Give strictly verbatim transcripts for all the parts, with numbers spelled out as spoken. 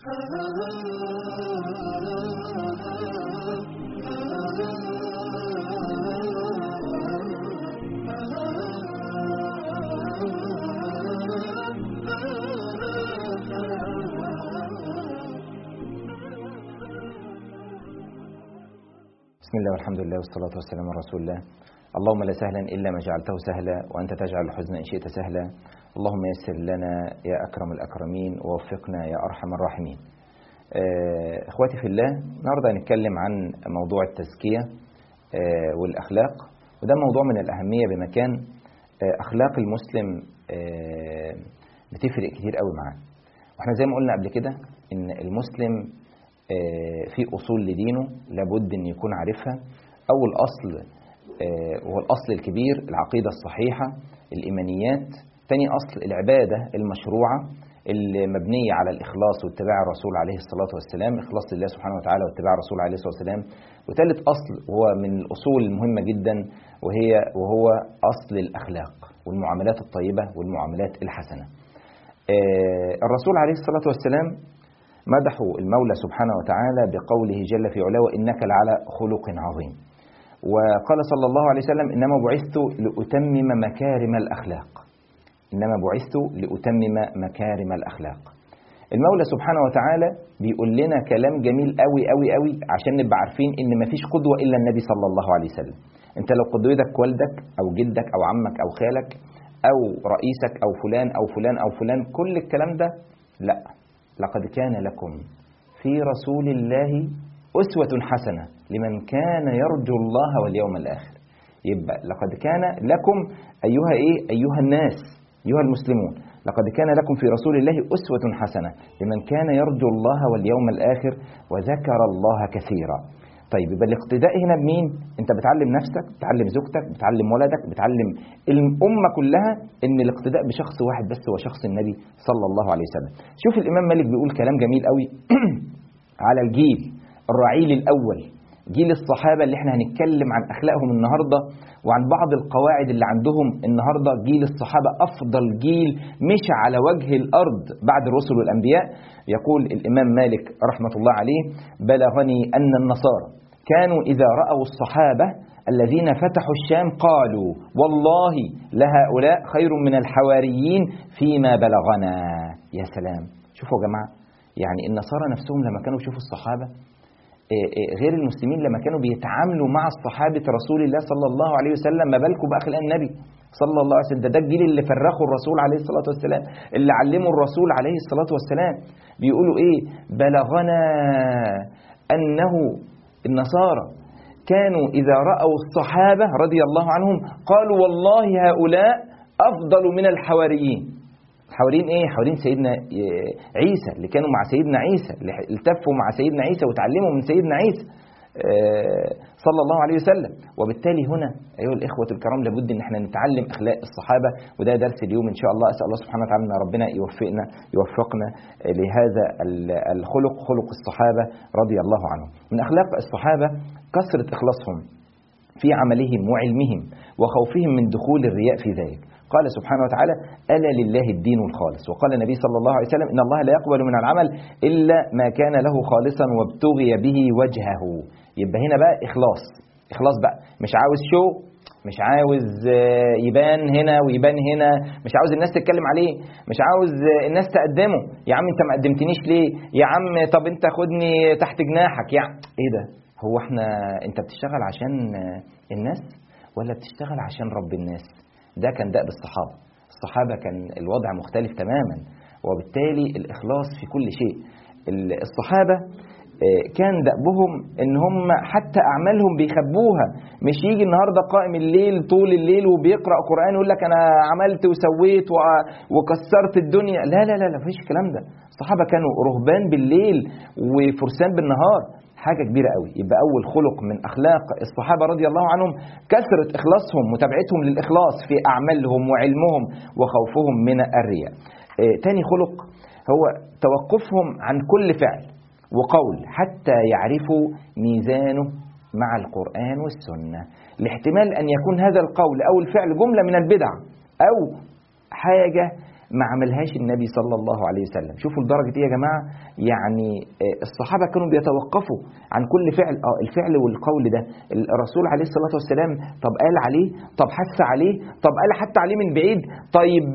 بسم الله والحمد لله والصلاة والسلام على رسول الله. اللهم لا سهلا إلا ما جعلته سهلا وأنت تجعل الحزن إن شئت سهلا. اللهم يسر لنا يا أكرم الأكرمين ووفقنا يا أرحم الراحمين. إخواتي في الله، النهارده هنتكلم عن موضوع التزكية والأخلاق، وده موضوع من الأهمية بمكان. أخلاق المسلم بتفرق كتير قوي معاه، واحنا زي ما قلنا قبل كده إن المسلم في أصول لدينه لابد أن يكون عارفها. أول أصل هو الأصل الكبير، العقيدة الصحيحة، الإيمانيات. تاني أصل العبادة المشروعة اللي مبنية على الإخلاص واتباع الرسول عليه الصلاة والسلام، إخلاص لله سبحانه وتعالى واتباع الرسول عليه الصلاة والسلام. وثالث أصل وهو من الأصول المهمة جدا وهي وهو أصل الأخلاق والمعاملات الطيبة والمعاملات الحسنة. الرسول عليه الصلاة والسلام مدحوا المولى سبحانه وتعالى بقوله جل في علاه: وإنك لعلى خلق عظيم. وقال صلى الله عليه وسلم: إنما بعثت لأتمم مكارم الأخلاق. إنما بعثت لأتمم مكارم الأخلاق. المولى سبحانه وتعالى بيقول لنا كلام جميل قوي قوي قوي عشان نبقى عارفين إن مفيش قدوة إلا النبي صلى الله عليه وسلم. أنت لو قدوتك والدك أو جدك أو عمك أو خالك أو رئيسك أو فلان أو فلان أو فلان، كل الكلام ده لا. لقد كان لكم في رسول الله أسوة حسنة لمن كان يرجو الله واليوم الآخر. يبقى لقد كان لكم أيها إيه أيها الناس أيها المسلمون، لقد كان لكم في رسول الله أسوة حسنة لمن كان يرجو الله واليوم الآخر وذكر الله كثيرا. طيب يبقى الاقتداء هنا بمين؟ انت بتعلم نفسك، بتعلم زوجتك، بتعلم ولدك، بتعلم الأمة كلها ان الاقتداء بشخص واحد بس هو شخص النبي صلى الله عليه وسلم. شوف الإمام مالك بيقول كلام جميل قوي على الجيل الرعيل الأول، جيل الصحابة اللي احنا هنتكلم عن أخلاقهم النهاردة وعن بعض القواعد اللي عندهم النهاردة. جيل الصحابة أفضل جيل مشى على وجه الأرض بعد الرسل والأنبياء. يقول الإمام مالك رحمة الله عليه: بلغني أن النصارى كانوا إذا رأوا الصحابة الذين فتحوا الشام قالوا: والله لهؤلاء خير من الحواريين فيما بلغنا. يا سلام، شوفوا يا جماعة، يعني النصارى نفسهم لما كانوا يشوفوا الصحابة غير المسلمين لما كانوا بيتعاملوا مع الصحابة رسول الله صلى الله عليه وسلم، ما بالكم بأخلاق النبي صلى الله عليه وسلم. ده, ده الجيل اللي فرخوا الرسول عليه الصلاة والسلام، اللي علموا الرسول عليه الصلاة والسلام. بيقولوا إيه؟ بلغنا أنه النصارى كانوا إذا رأوا الصحابة رضي الله عنهم قالوا: والله هؤلاء أفضل من الحواريين. الحواريين ايه؟ حواريين سيدنا عيسى اللي كانوا مع سيدنا عيسى، اللي التفوا مع سيدنا عيسى وتعلموا من سيدنا عيسى صلى الله عليه وسلم. وبالتالي هنا ايها الاخوه الكرام لابد ان احنا نتعلم اخلاق الصحابه، وده درس اليوم ان شاء الله. اسال الله سبحانه وتعالى ان ربنا يوفقنا يوفقنا لهذا الخلق، خلق الصحابه رضي الله عنهم. من اخلاق الصحابه كثره اخلاصهم في عملهم وعلمهم وخوفهم من دخول الرياء في ذلك. قال سبحانه وتعالى: ألا لله الدين الخالص. وقال النبي صلى الله عليه وسلم: إن الله لا يقبل من العمل إلا ما كان له خالصا وابتغي به وجهه. يبقى هنا بقى إخلاص، إخلاص بقى، مش عاوز شو، مش عاوز يبان هنا ويبان هنا، مش عاوز الناس تتكلم عليه، مش عاوز الناس تقدمه. يا عم انت ما قدمتنيش ليه؟ يا عم طب انت خدني تحت جناحك. يا ايه ده؟ هو احنا انت بتشتغل عشان الناس ولا بتشتغل عشان رب الناس؟ ده كان دأب الصحابة. الصحابة كان الوضع مختلف تماما، وبالتالي الإخلاص في كل شيء. الصحابة كان دأبهم ان هم حتى أعمالهم بيخبوها. مش يجي النهاردة قائم الليل طول الليل وبيقرأ قرآن ويقول لك أنا عملت وسويت وكسرت الدنيا. لا لا لا لا فيش الكلام ده. الصحابة كانوا رهبان بالليل وفرسان بالنهار، حاجة كبيرة قوي. يبقى أول خلق من أخلاق الصحابة رضي الله عنهم كثرة إخلاصهم، متابعتهم للإخلاص في أعمالهم وعلمهم وخوفهم من الرياء. آه تاني خلق هو توقفهم عن كل فعل وقول حتى يعرفوا ميزانه مع القرآن والسنة، لاحتمال أن يكون هذا القول أو الفعل جملة من البدع أو حاجة ما عملهاش النبي صلى الله عليه وسلم. شوفوا لدرجة ايه يا جماعة، يعني الصحابة كانوا بيتوقفوا عن كل فعل. اه الفعل والقول ده الرسول عليه الصلاة والسلام طب قال عليه، طب حث عليه، طب قال حتى عليه من بعيد، طيب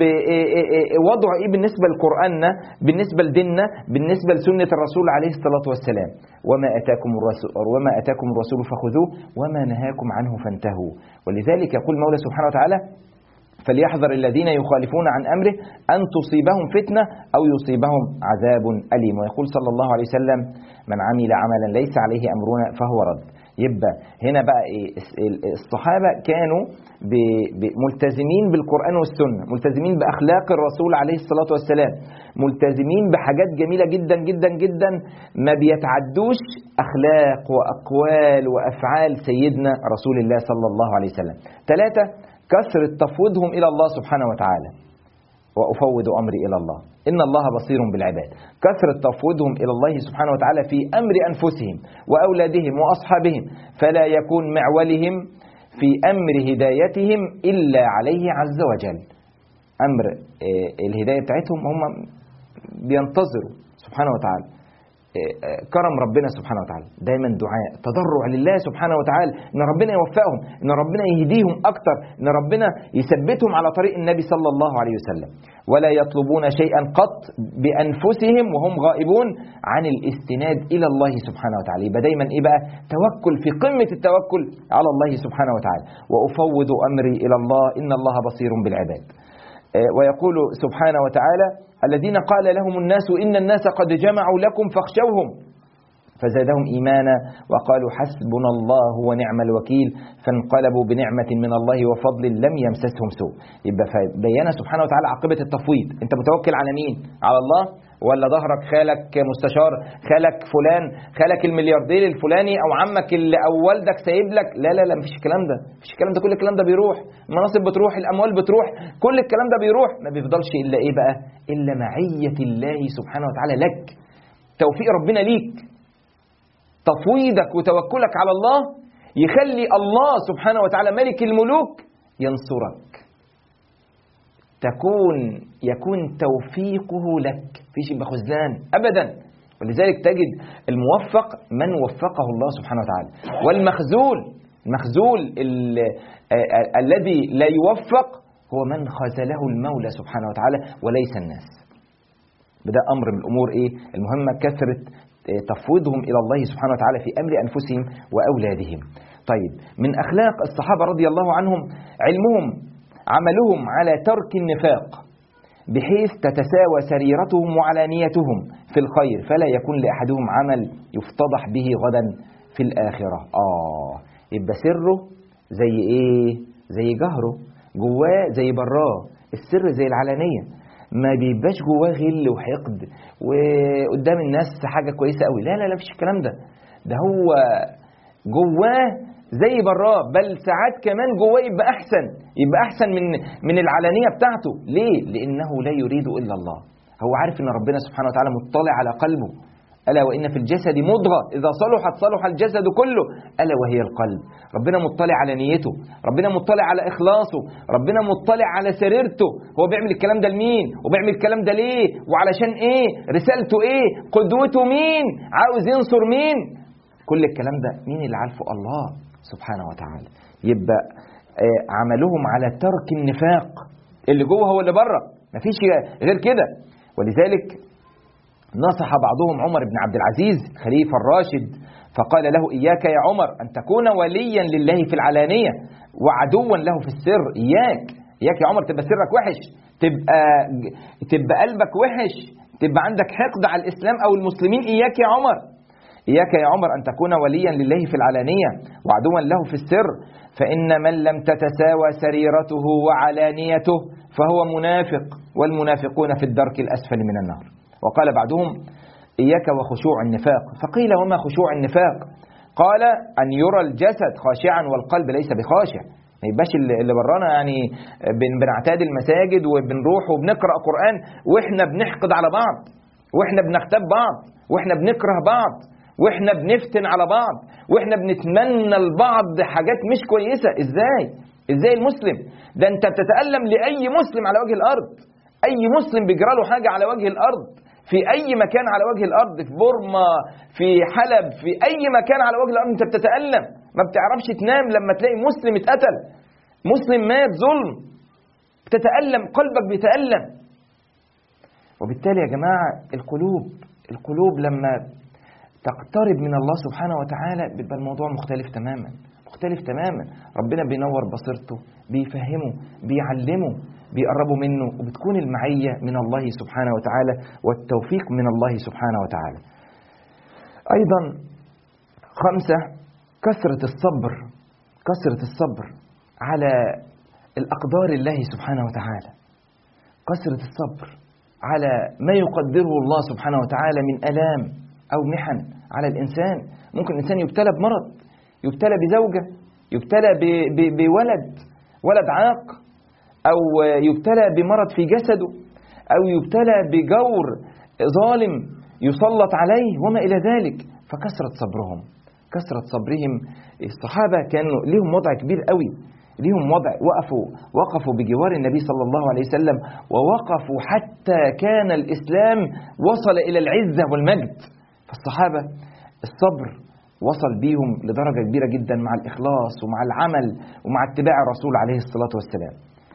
وضعه ايه بالنسبة لقرآننا، بالنسبة لديننا، بالنسبة لسنة الرسول عليه الصلاة والسلام. وما أتاكم الرسول وما أتاكم الرسول فخذوه وما نهاكم عنه فانتهوا. ولذلك يقول المولى سبحانه وتعالى: فليحذر الذين يخالفون عن أمره أن تصيبهم فتنة أو يصيبهم عذاب أليم. ويقول صلى الله عليه وسلم: من عمل عملا ليس عليه أمرنا فهو رد. يبقى هنا بقى إيه، الصحابة كانوا ملتزمين بالقرآن والسنة، ملتزمين بأخلاق الرسول عليه الصلاة والسلام، ملتزمين بحاجات جميلة جدا جدا جدا، ما بيتعدوش أخلاق وأقوال وأفعال سيدنا رسول الله صلى الله عليه وسلم. ثلاثة، كثرة تفويضهم إلى الله سبحانه وتعالى. وأفوض أمري إلى الله إن الله بصير بالعباد. كثرة تفويضهم إلى الله سبحانه وتعالى في أمر أنفسهم وأولادهم وأصحابهم، فلا يكون معولهم في أمر هدايتهم إلا عليه عز وجل. أمر الهداية بتاعتهم هم بينتظروا سبحانه وتعالى كرم ربنا سبحانه وتعالى. دايما دعاء تضرع لله سبحانه وتعالى ان ربنا يوفقهم، ان ربنا يهديهم اكتر، ان ربنا يثبتهم على طريق النبي صلى الله عليه وسلم. ولا يطلبون شيئا قط بانفسهم وهم غائبون عن الاستناد الى الله سبحانه وتعالى. يبقى دايما ايه بقى؟ توكل في قمة التوكل على الله سبحانه وتعالى. وافوض امري الى الله ان الله بصير بالعباد. ويقول سبحانه وتعالى: الذين قال لهم الناس إن الناس قد جمعوا لكم فاخشوهم فزادهم إيمانا وقالوا حسبنا الله ونعم الوكيل فانقلبوا بنعمة من الله وفضل لم يمسسهم سوء. يبقى بيّن سبحانه وتعالى عاقبة التفويض. انت متوكل على مين؟ على الله ولا ظهرك خالك مستشار، خالك فلان، خالك الملياردير الفلاني، او عمك اللي او والدك سايب لك؟ لا لا لا مفيش الكلام ده، مفيش الكلام ده. كل الكلام ده بيروح، المناصب بتروح، الاموال بتروح، كل الكلام ده بيروح. ما بيفضلش الا ايه بقى؟ الا معية الله سبحانه وتعالى لك، توفيق ربنا ليك. تفويضك وتوكلك على الله يخلي الله سبحانه وتعالى ملك الملوك ينصرك، تكون يكون توفيقه لك، فيش يبقى خذلان ابدا. ولذلك تجد الموفق من وفقه الله سبحانه وتعالى، والمخذول المخذول الذي لا يوفق هو من خذله المولى سبحانه وتعالى وليس الناس. بدا امر من الامور ايه المهمه، كثره تفويضهم الى الله سبحانه وتعالى في امر انفسهم واولادهم. طيب، من اخلاق الصحابه رضي الله عنهم علمهم، عملهم على ترك النفاق بحيث تتساوى سريرتهم وعلانيتهم في الخير، فلا يكون لأحدهم عمل يفتضح به غدا في الآخرة. آه يبقى سره زي إيه؟ زي جهره، جواه زي براه. السر زي العلانية، ما بيبقاش جواه غل وحقد وقدام الناس حاجة كويسة قوي. لا لا لا فيش الكلام ده. ده هو جواه زي براه، بل ساعات كمان جواه يبقى أحسن، يبقى أحسن من من العلانية بتاعته. ليه؟ لأنه لا يريد إلا الله. هو عارف إن ربنا سبحانه وتعالى مطلع على قلبه. ألا وإن في الجسد مضغة إذا صلحت صلح الجسد كله ألا وهي القلب. ربنا مطلع على نيته، ربنا مطلع على إخلاصه، ربنا مطلع على سريرته. هو بيعمل الكلام ده لمين؟ وبيعمل الكلام ده ليه؟ وعلشان إيه؟ رسالته إيه؟ قدوته مين؟ عاوز ينصر مين؟ كل الكلام ده مين اللي عارفه؟ الله سبحانه وتعالى. يبقى عملهم على ترك النفاق، اللي جوه هو اللي بره، مفيش غير كده. ولذلك نصح بعضهم عمر بن عبد العزيز خليفة الراشد فقال له: إياك يا عمر أن تكون وليا لله في العلانية وعدوا له في السر. إياك إياك يا عمر تبقى سرك وحش، تبقى تبقى قلبك وحش، تبقى عندك حقد على الإسلام أو المسلمين. إياك يا عمر إياك يا عمر أن تكون وليا لله في العلانية وعدوا له في السر، فإن من لم تتساوى سريرته وعلانيته فهو منافق، والمنافقون في الدرك الأسفل من النار. وقال بعضهم: إياك وخشوع النفاق. فقيل: وما خشوع النفاق؟ قال: أن يرى الجسد خاشعا والقلب ليس بخاشع. ما يبقاش اللي برانا يعني بنعتاد المساجد وبنروح وبنقرأ قرآن وإحنا بنحقد على بعض، وإحنا بنغتاب بعض، وإحنا بنكره بعض، وإحنا بنفتن على بعض، وإحنا بنتمنى لبعض حاجات مش كويسة. إزاي؟ إزاي المسلم؟ ده أنت بتتألم لأي مسلم على وجه الأرض. أي مسلم بيجرى له حاجة على وجه الأرض في أي مكان على وجه الأرض، في بورما، في حلب، في أي مكان على وجه الأرض، أنت بتتألم، ما بتعرفش تنام لما تلاقي مسلم اتقتل، مسلم مات ظلم، بتتألم، قلبك بيتألم. وبالتالي يا جماعة القلوب القلوب لما تقترب من الله سبحانه وتعالى بيبقى الموضوع مختلف تماما، مختلف تماما. ربنا بينور بصيرته، بيفهمه، بيعلمه، بيقربوا منه، وبتكون المعية من الله سبحانه وتعالى والتوفيق من الله سبحانه وتعالى. أيضا خمسة، كثرة الصبر، كثرة الصبر على الأقدار الله سبحانه وتعالى، كثرة الصبر على ما يقدره الله سبحانه وتعالى من ألام أو محن على الإنسان. ممكن الإنسان يبتلى بمرض، يبتلى بزوجة، يبتلى بولد ولد عاق، أو يبتلى بمرض في جسده، أو يبتلى بجور ظالم يسلط عليه وما إلى ذلك. فكثرة صبرهم، كثرة صبرهم. الصحابة كانوا لهم وضع كبير قوي، لهم وضع، وقفوا وقفوا بجوار النبي صلى الله عليه وسلم، ووقفوا حتى كان الإسلام وصل إلى العزة والمجد. فالصحابة الصبر وصل بيهم لدرجة كبيرة جدا مع الإخلاص ومع العمل ومع اتباع الرسول عليه الصلاة والسلام.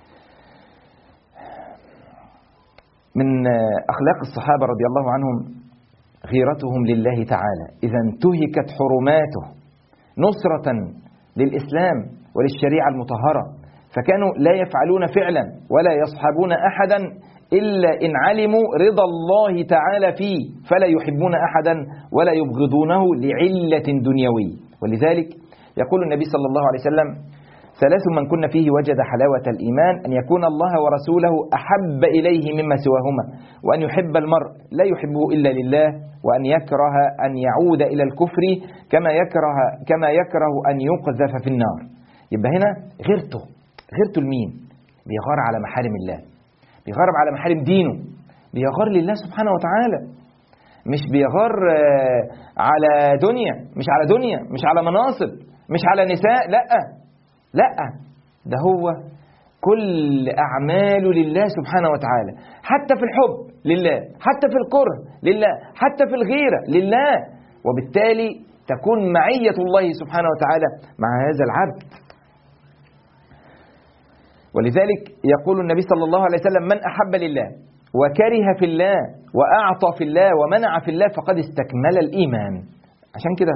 من أخلاق الصحابة رضي الله عنهم غيرتهم لله تعالى إذا انتهكت حرماته نصرة للإسلام وللشريعة المطهرة، فكانوا لا يفعلون فعلا ولا يصحبون أحدا إلا إن علموا رضا الله تعالى فيه، فلا يحبون أحدا ولا يبغضونه لعلة دنيوي. ولذلك يقول النبي صلى الله عليه وسلم: ثلاث من كن فيه وجد حلاوة الإيمان، أن يكون الله ورسوله أحب إليه مما سواهما، وأن يحب المرء لا يحبه إلا لله، وأن يكره أن يعود إلى الكفر كما يكره كما يكره أن يقذف في النار. يبقى هنا غيرته غيرته لمين؟ بيغار على محارم الله، بيغار على محارم دينه، بيغار لله سبحانه وتعالى، مش بيغار على دنيا، مش على دنيا، مش على مناصب، مش على نساء، لا لا، ده هو كل أعماله لله سبحانه وتعالى، حتى في الحب لله، حتى في الكره لله، حتى في الغيرة لله. وبالتالي تكون معية الله سبحانه وتعالى مع هذا العبد. ولذلك يقول النبي صلى الله عليه وسلم: من أحب لله وكره في الله وأعطى في الله ومنع في الله فقد استكمل الإيمان. عشان كده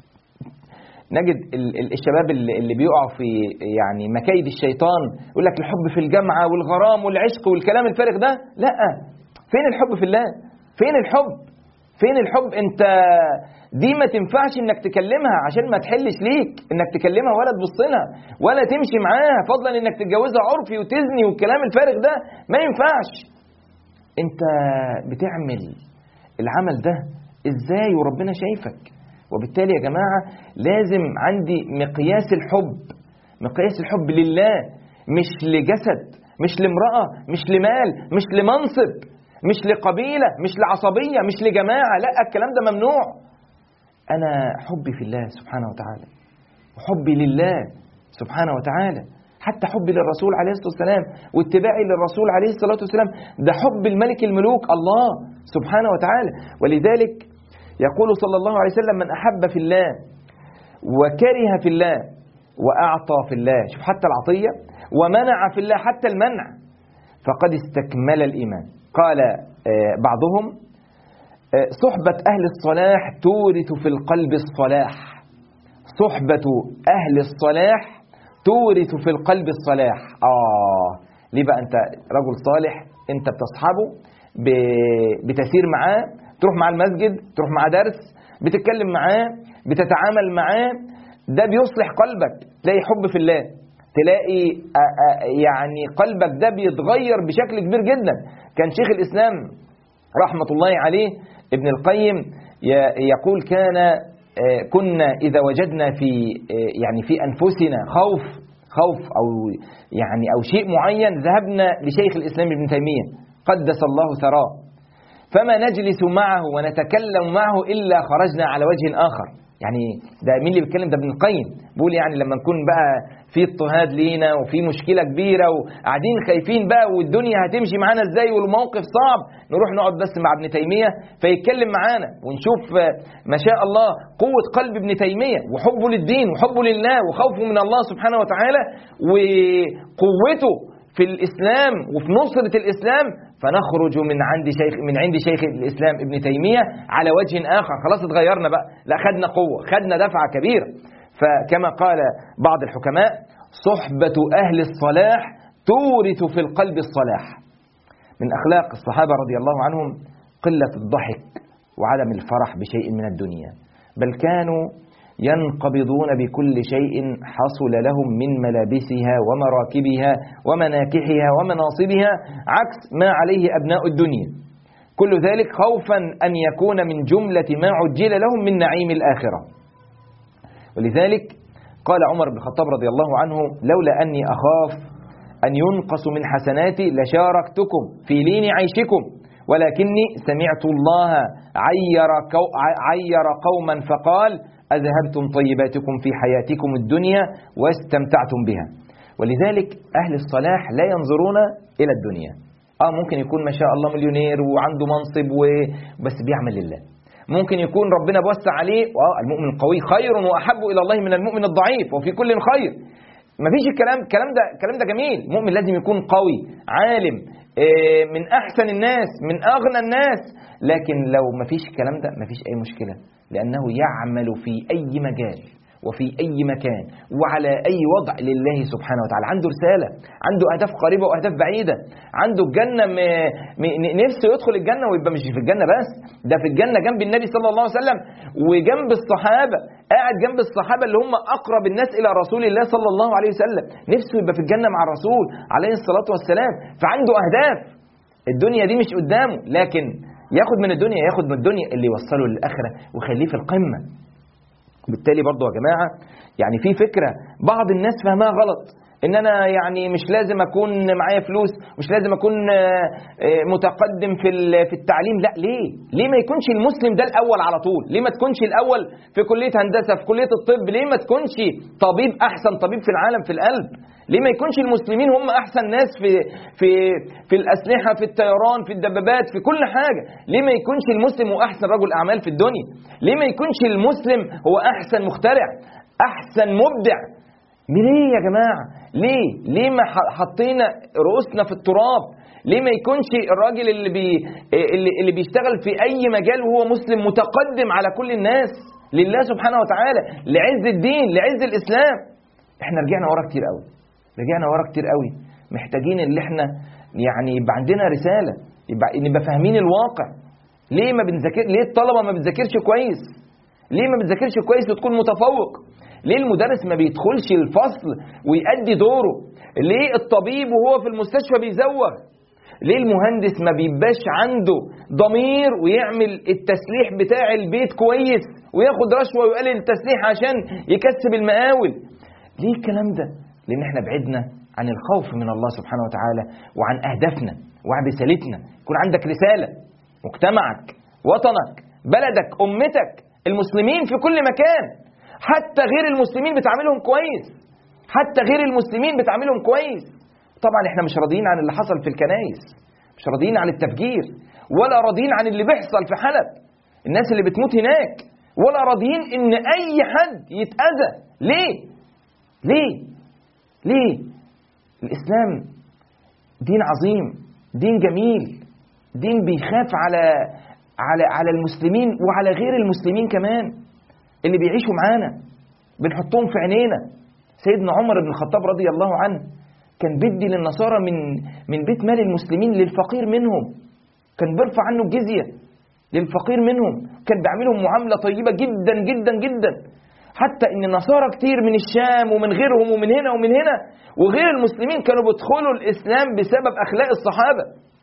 نجد الشباب اللي بيقعوا في يعني مكايد الشيطان يقول لك الحب في الجامعة والغرام والعشق والكلام الفارغ ده. لا، فين الحب في الله؟ فين الحب؟ فين الحب؟ انت دي ما تنفعش انك تكلمها عشان ما تحلش ليك انك تكلمها ولا تبص لها ولا تمشي معاها، فضلا انك تتجوزها عرفي وتزني والكلام الفارغ ده ما ينفعش. انت بتعمل العمل ده ازاي وربنا شايفك؟ وبالتالي يا جماعة لازم عندي مقياس الحب، مقياس الحب لله، مش لجسد، مش لامرأة، مش لمال، مش لمنصب، مش لقبيلة، مش لعصبية، مش لجماعة، لا، الكلام ده ممنوع. أنا حبي في الله سبحانه وتعالى، وحبي لله سبحانه وتعالى، حتى حبي للرسول عليه الصلاة والسلام واتباعي للرسول عليه الصلاة والسلام، ده حب الملك الملوك الله سبحانه وتعالى. ولذلك يقول صلى الله عليه وسلم: من أحب في الله وكره في الله وأعطى في الله، شوف حتى العطية، ومنع في الله حتى المنع، فقد استكمل الإيمان. قال بعضهم: صحبة أهل الصلاح تورث في القلب الصلاح، صحبة أهل الصلاح تورث في القلب الصلاح. آه ليه بقى؟ أنت رجل صالح، أنت بتصحبه، بتسير معاه، تروح مع المسجد، تروح مع درس، بتتكلم معاه، بتتعامل معاه، ده بيصلح قلبك، تلاقي حب في الله، تلاقي يعني قلبك ده بيتغير بشكل كبير جدا. كان شيخ الإسلام رحمة الله عليه ابن القيم يقول: كان كنا إذا وجدنا في يعني في أنفسنا خوف خوف أو يعني أو شيء معين ذهبنا لشيخ الإسلام ابن تيمية قدس الله ثراه، فما نجلس معه ونتكلم معه إلا خرجنا على وجه آخر. يعني ده مين اللي بيتكلم؟ ده ابن القيم بيقول يعني لما نكون بقى في اضطهاد لينا وفي مشكلة كبيرة وقاعدين خايفين بقى والدنيا هتمشي معانا ازاي والموقف صعب، نروح نقعد بس مع ابن تيمية فيتكلم معانا ونشوف ما شاء الله قوة قلب ابن تيمية وحبه للدين وحبه لله وخوفه من الله سبحانه وتعالى وقوته في الإسلام وفي نصرة الإسلام، فنخرج من عند شيخ من عند شيخ الإسلام ابن تيمية على وجه آخر، خلاص اتغيرنا بقى، لا خدنا قوة، خدنا دفعة كبيرة. فكما قال بعض الحكماء: صحبة أهل الصلاح تورث في القلب الصلاح. من أخلاق الصحابة رضي الله عنهم قلة الضحك وعدم الفرح بشيء من الدنيا، بل كانوا ينقبضون بكل شيء حصل لهم من ملابسها ومراكبها ومناكحها ومناصبها، عكس ما عليه أبناء الدنيا، كل ذلك خوفا أن يكون من جملة ما عجل لهم من نعيم الآخرة. ولذلك قال عمر بن الخطاب رضي الله عنه: لولا أني أخاف أن ينقص من حسناتي لشاركتكم في لين عيشكم، ولكني سمعت الله عير, عير قوما فقال: أذهبتم طيباتكم في حياتكم الدنيا واستمتعتم بها. ولذلك أهل الصلاح لا ينظرون إلى الدنيا. آه ممكن يكون ما شاء الله مليونير وعنده منصب وبس بيعمل لله، ممكن يكون ربنا بوسع عليه، آه المؤمن القوي خير وأحب إلى الله من المؤمن الضعيف وفي كل خير. مفيش الكلام الكلام ده الكلام ده جميل، المؤمن لازم يكون قوي عالم من أحسن الناس من أغنى الناس، لكن لو مفيش الكلام ده مفيش أي مشكلة، لأنه يعمل في أي مجال وفي أي مكان وعلى أي وضع لله سبحانه وتعالى، عنده رسالة، عنده أهداف قريبة وأهداف بعيدة، عنده الجنة م... م... نفسه يدخل الجنة ويبقى مش في الجنة بس، ده في الجنة جنب النبي صلى الله عليه وسلم وجنب الصحابة، قاعد جنب الصحابة اللي هم أقرب الناس إلى رسول الله صلى الله عليه وسلم، نفسه يبقى في الجنة مع الرسول عليه الصلاة والسلام، فعنده أهداف، الدنيا دي مش قدامه، لكن ياخد من الدنيا ياخد من الدنيا اللي يوصله للآخرة ويخليه في القمة. بالتالي برضو يا جماعة يعني في فكرة بعض الناس فهمها غلط، ان انا يعني مش لازم اكون معايا فلوس، مش لازم اكون متقدم في في التعليم، لا ليه؟ ليه ما يكونش المسلم ده الاول على طول؟ ليه ما تكونش الاول في كلية هندسة، في كلية الطب؟ ليه ما تكونش طبيب، احسن طبيب في العالم في القلب؟ ليه ما يكونش المسلمين هم احسن ناس في في في الاسلحة، في الطيران، في الدبابات، في كل حاجة؟ ليه ما يكونش المسلم هو احسن رجل اعمال في الدنيا؟ ليه ما يكونش المسلم هو احسن مخترع، احسن مبدع؟ ليه يا جماعة؟ ليه؟ ليه ما حطينا رؤوسنا في التراب؟ ليه ما يكونش الراجل اللي بي اللي, اللي بيشتغل في اي مجال وهو مسلم متقدم على كل الناس لله سبحانه وتعالى، لعز الدين، لعز الاسلام؟ احنا رجعنا ورا كتير قوي، رجعنا ورا كتير قوي، محتاجين اللي احنا يعني يبقى عندنا رسالة، يبقى نبقى فاهمين الواقع. ليه ما بنذاكر؟ ليه الطلبة ما بتذاكرش كويس؟ ليه ما بتذاكرش كويس وتكون متفوق؟ ليه المدرس ما بيدخلش الفصل ويؤدي دوره؟ ليه الطبيب وهو في المستشفى بيزوغ؟ ليه المهندس ما بيبقاش عنده ضمير ويعمل التسليح بتاع البيت كويس وياخد رشوة ويقلل التسليح عشان يكسب المقاول؟ ليه الكلام ده؟ لأن احنا بعدنا عن الخوف من الله سبحانه وتعالى وعن أهدافنا وعن رسالتنا. يكون عندك رسالة، مجتمعك، وطنك، بلدك، أمتك، المسلمين في كل مكان، حتى غير المسلمين بتعاملهم كويس، حتى غير المسلمين بتعاملهم كويس. طبعا احنا مش راضيين عن اللي حصل في الكنائس، مش راضيين عن التفجير، ولا راضيين عن اللي بيحصل في حلب، الناس اللي بتموت هناك، ولا راضيين ان اي حد يتأذى. ليه؟ ليه؟ ليه؟ الاسلام دين عظيم، دين جميل، دين بيخاف على على على المسلمين وعلى غير المسلمين كمان اللي بيعيشوا معانا، بنحطهم في عينينا. سيدنا عمر بن الخطاب رضي الله عنه كان بيدي للنصارى من من بيت مال المسلمين للفقير منهم، كان بيرفع عنه الجزية للفقير منهم، كان بيعملهم معاملة طيبة جدا جدا جدا، حتى ان النصارى كتير من الشام ومن غيرهم ومن هنا ومن هنا وغير المسلمين كانوا بيدخلوا الإسلام بسبب أخلاق الصحابة.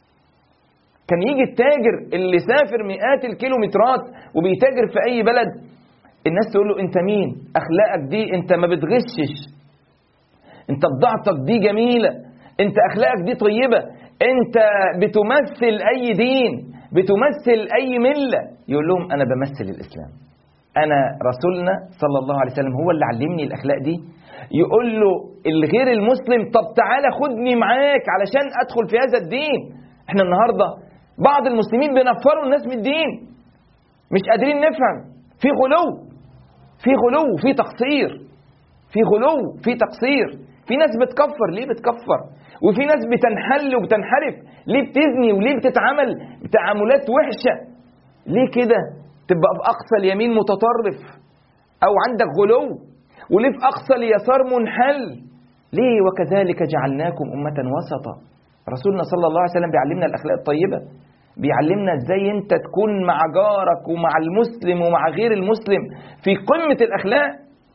كان يجي التاجر اللي سافر مئات الكيلومترات وبيتاجر في أي بلد، الناس تقول له انت مين؟ اخلاقك دي انت ما بتغشش، انت بضاعتك دي جميلة، انت اخلاقك دي طيبة، انت بتمثل اي دين، بتمثل اي ملة. يقول لهم انا بمثل الاسلام، أنا رسولنا صلى الله عليه وسلم هو اللي علمني الأخلاق دي. يقول له الغير المسلم طب تعالى خدني معاك علشان أدخل في هذا الدين. احنا النهاردة بعض المسلمين بينفروا الناس من الدين، مش قادرين نفهم، في غلو في غلو في تقصير في غلو في تقصير. في ناس بتكفر، ليه بتكفر؟ وفي ناس بتنحل وبتنحرف، ليه بتزني وليه بتتعامل تعاملات وحشة؟ ليه كده؟ تبقى في أقصى اليمين متطرف أو عندك غلو، وليه في أقصى اليسار منحل؟ ليه؟ وكذلك جعلناكم أمة وسطا. رسولنا صلى الله عليه وسلم بيعلمنا الأخلاق الطيبة، بيعلمنا ازاي انت تكون مع جارك ومع المسلم ومع غير المسلم في قمة الأخلاق.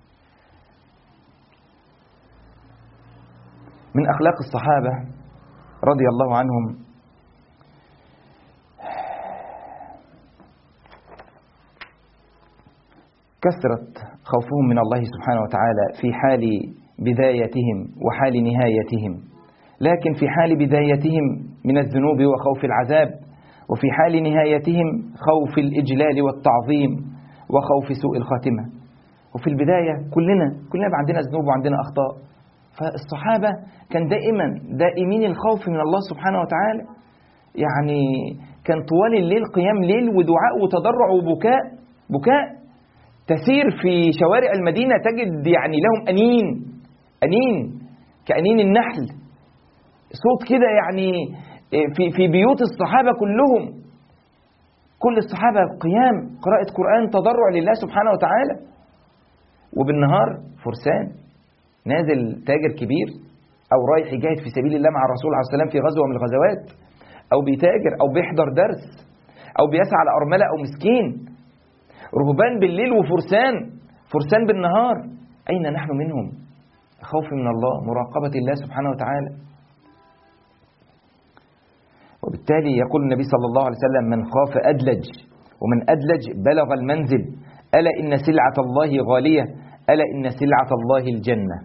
من أخلاق الصحابة رضي الله عنهم كثرة خوفهم من الله سبحانه وتعالى في حال بدايتهم وحال نهايتهم. لكن في حال بدايتهم من الذنوب وخوف العذاب، وفي حال نهايتهم خوف الإجلال والتعظيم وخوف سوء الخاتمة. وفي البداية كلنا كلنا عندنا ذنوب وعندنا أخطاء، فالصحابة كان دائما دائمين الخوف من الله سبحانه وتعالى. يعني كان طوال الليل قيام ليل ودعاء وتضرع وبكاء بكاء تسير في شوارع المدينة تجد يعني لهم أنين أنين كأنين النحل، صوت كده يعني في في بيوت الصحابة كلهم، كل الصحابة قيام قراءة قرآن تضرع لله سبحانه وتعالى. وبالنهار فرسان نازل تاجر كبير أو رايح يجاهد في سبيل الله مع الرسول عليه السلام في غزوة من الغزوات، أو بيتاجر أو بيحضر درس أو بيسعى على أرملة أو مسكين. رهبان بالليل وفرسان فرسان بالنهار. أين نحن منهم؟ خوف من الله، مراقبة الله سبحانه وتعالى. وبالتالي يقول النبي صلى الله عليه وسلم من خاف أدلج، ومن أدلج بلغ المنزل، ألا إن سلعة الله غالية، ألا إن سلعة الله الجنة.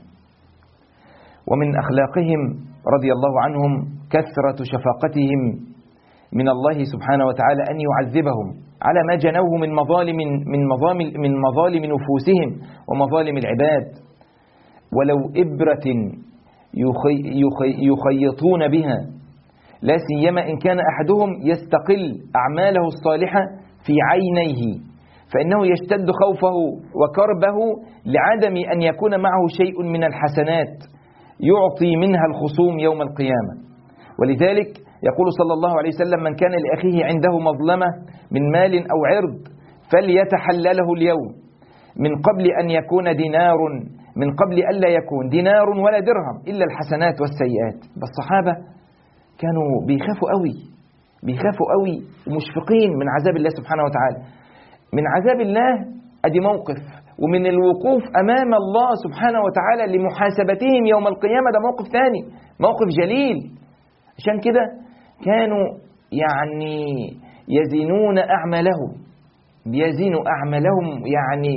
ومن أخلاقهم رضي الله عنهم كثرة شفقتهم من الله سبحانه وتعالى أن يعذبهم على ما جنوه من مظالم من مظالم من مظالم نفوسهم ومظالم العباد، ولو إبرة يخي يخي يخيطون بها، لا سيما إن كان أحدهم يستقل أعماله الصالحة في عينيه، فإنه يشتد خوفه وكربه لعدم أن يكون معه شيء من الحسنات يعطي منها الخصوم يوم القيامة. ولذلك يقول صلى الله عليه وسلم من كان لأخيه عنده مظلمة من مال أو عرض فليتحلله اليوم من قبل أن يكون دينار من قبل ألا يكون دينار ولا درهم إلا الحسنات والسيئات. بس الصحابة كانوا بيخافوا قوي بيخافوا قوي ومشفقين من عذاب الله سبحانه وتعالى، من عذاب الله أدي موقف، ومن الوقوف أمام الله سبحانه وتعالى لمحاسبتهم يوم القيامة ده موقف ثاني، موقف جليل. عشان كده كانوا يعني يزينون أعمالهم بيزينوا أعمالهم يعني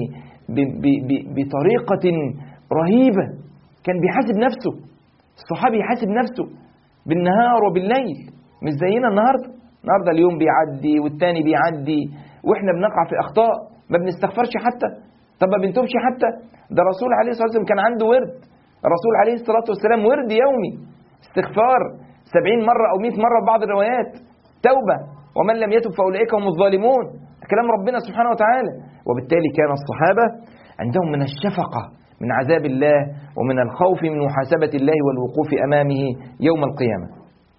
بطريقة رهيبة. كان بيحاسب نفسه، الصحابي يحاسب نفسه بالنهار وبالليل، مش زينا النهاردة. النهاردة اليوم بيعدي والتاني بيعدي وإحنا بنقع في أخطاء، ما بنستغفرش حتى، طب ما بنتوبش حتى. ده الرسول عليه الصلاة والسلام كان عنده ورد، الرسول عليه الصلاة والسلام ورد يومي استغفار سبعين مرة أو مئة مرة بعض الروايات، توبة ومن لم يتب فأولئك هم الظالمون، كلام ربنا سبحانه وتعالى. وبالتالي كان الصحابة عندهم من الشفقة من عذاب الله ومن الخوف من محاسبة الله والوقوف أمامه يوم القيامة.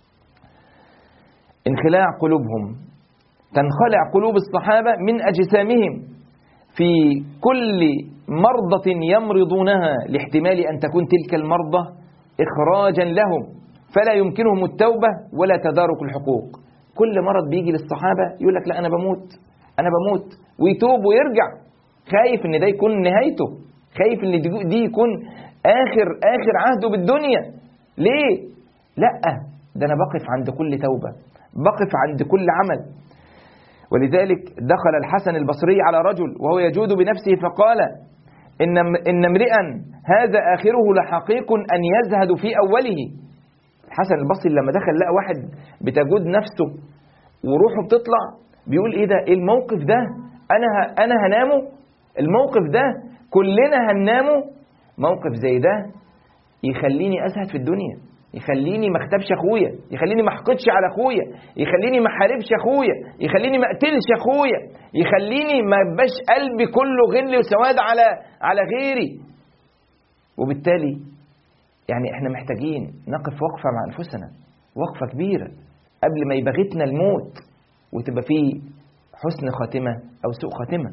انخلاع قلوبهم، تنخلع قلوب الصحابة من أجسامهم في كل مرضة يمرضونها لاحتمال أن تكون تلك المرضى إخراجا لهم فلا يمكنهم التوبة ولا تدارك الحقوق. كل مرض بيجي للصحابة يقول لك لا أنا بموت أنا بموت ويتوب ويرجع، خايف إن ده يكون نهايته، خايف إن دي يكون آخر آخر عهده بالدنيا. ليه؟ لا، ده أنا بقف عند كل توبة، بقف عند كل عمل. ولذلك دخل الحسن البصري على رجل وهو يجود بنفسه فقال إن إن امرئا هذا آخره لحقيق أن يزهد في أوله. الحسن البصري لما دخل لقى واحد بتجود نفسه وروحه بتطلع، بيقول إيه ده؟ إيه الموقف ده؟ أنا أنا هنامه؟ الموقف ده كلنا هننامه. موقف زي ده يخليني أزهد في الدنيا، يخليني ما اختبش أخويا، يخليني ما احقدش على أخويا، يخليني ما حاربش أخويا، يخليني ما اقتلش أخويا، يخليني ما يبقاش قلبي كله غل وسواد على على غيري. وبالتالي يعني احنا محتاجين نقف وقفة مع أنفسنا، وقفة كبيرة قبل ما يبغتنا الموت وتبقى فيه حسن خاتمة أو سوء خاتمة.